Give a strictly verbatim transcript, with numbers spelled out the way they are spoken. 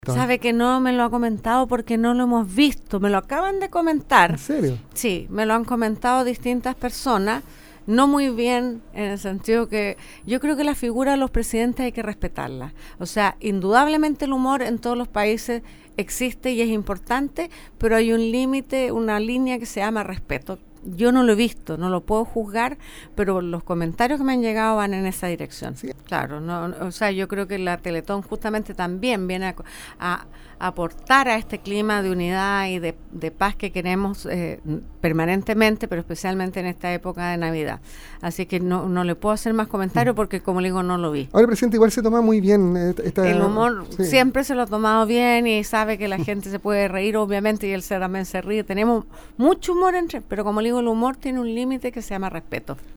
Sabe que no me lo ha comentado porque no lo hemos visto, me lo acaban de comentar. ¿En serio? Sí, me lo han comentado distintas personas, no muy bien, en el sentido que yo creo que la figura de los presidentes hay que respetarla. O sea, indudablemente el humor en todos los países existe y es importante, pero hay un límite, una línea que se llama respeto. Yo no lo he visto, no lo puedo juzgar, pero los comentarios que me han llegado van en esa dirección. Sí. Claro, no, o sea, yo creo que la Teletón justamente también viene a, a, a aportar a este clima de unidad y de, de paz que queremos eh, permanentemente, pero especialmente en esta época de Navidad. Así que no, no le puedo hacer más comentarios porque, como le digo, no lo vi. Ahora el presidente igual se toma muy bien esta... El humor sí. siempre se lo ha tomado bien y sabe que la gente se puede reír, obviamente, y él se, también se ríe. Tenemos mucho humor entre, pero como le digo, el humor tiene un límite que se llama respeto.